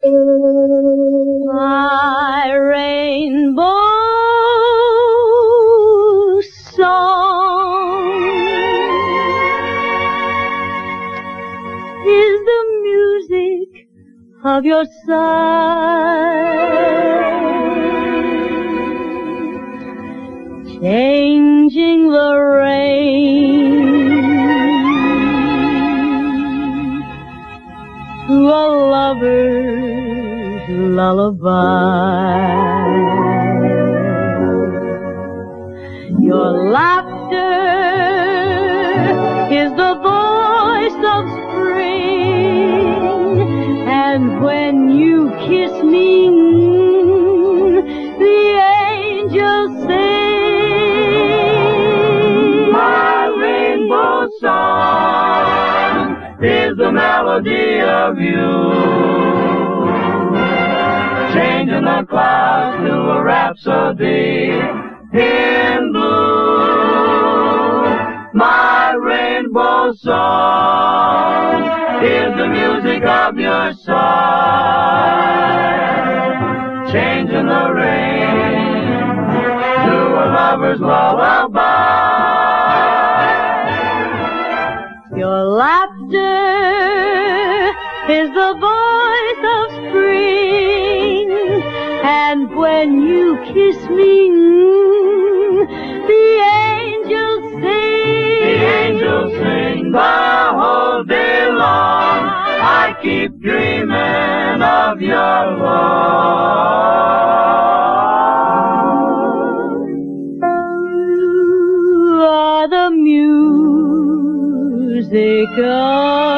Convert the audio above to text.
My rainbow song is the music of your sigh, changing the rain to a lover's lullaby. Your laughter is the voice of spring, and when you kiss me, the angels sing. My rainbow song is the melody of you, changing the clouds to a rhapsody in blue. My rainbow song is the music of your sigh, changing the rain to a lover's lullaby. Your laughter is the voice of spring, and when you kiss me, the angels sing. The angels sing the whole day long. I keep dreaming of your love. You are the music of